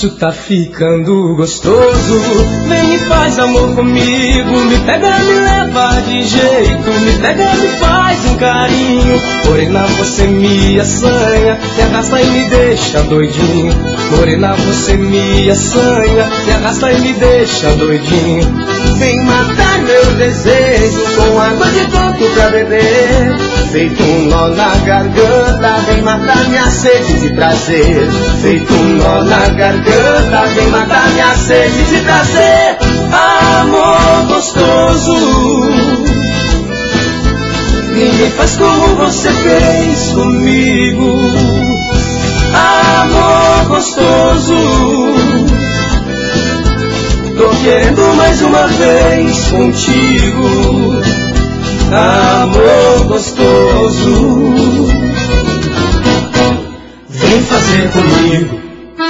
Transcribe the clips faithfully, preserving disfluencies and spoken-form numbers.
Isso tá ficando gostoso. Vem e faz amor comigo. Me pega, me leva de jeito. Me pega, me faz um carinho. Morena, você me assanha, me arrasta e me deixa doidinho. Morena, você me assanha, me arrasta e me deixa doidinho. Vem matar meu desejo com água de coco pra beber. Feito um nó na garganta, vem matar minha sede de prazer. Feito um nó na garganta, vem matar minha sede de prazer. Amor gostoso, ninguém faz como você fez comigo. Amor gostoso, tô querendo mais uma vez contigo. Amor gostoso, vem fazer comigo.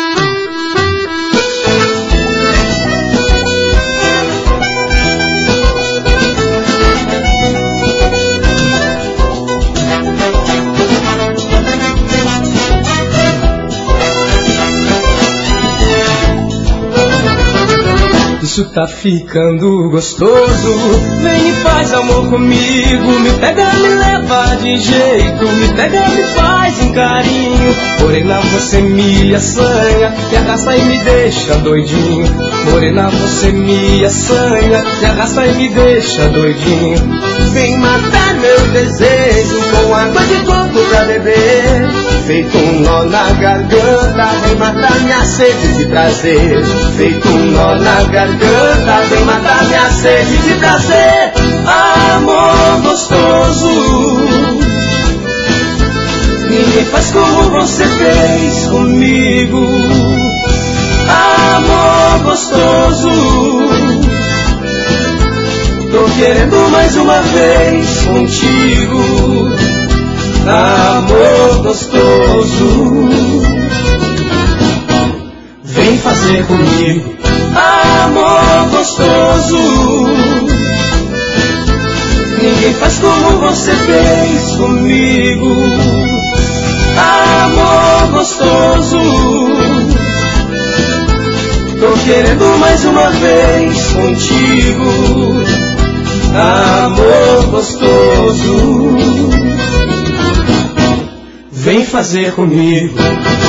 Isso tá ficando gostoso. Vem e faz amor comigo. Me pega, me leva de jeito. Me pega, me faz um carinho. Morena, você me assanha, me arrasta e me deixa doidinho. Morena, você me assanha, me arrasta e me deixa doidinho. Vem matar meu desejo com água de coco pra beber. Feito um nó na garganta, vem matar minha sede de prazer. Feito um nó na garganta, vem matar minha sede de prazer. Amor gostoso, ninguém faz como você fez comigo. Amor gostoso, tô querendo mais uma vez contigo. Amor gostoso, vem fazer comigo. Amor gostoso, ninguém faz como você fez comigo. Amor gostoso, tô querendo mais uma vez contigo. Amor gostoso, vem fazer comigo.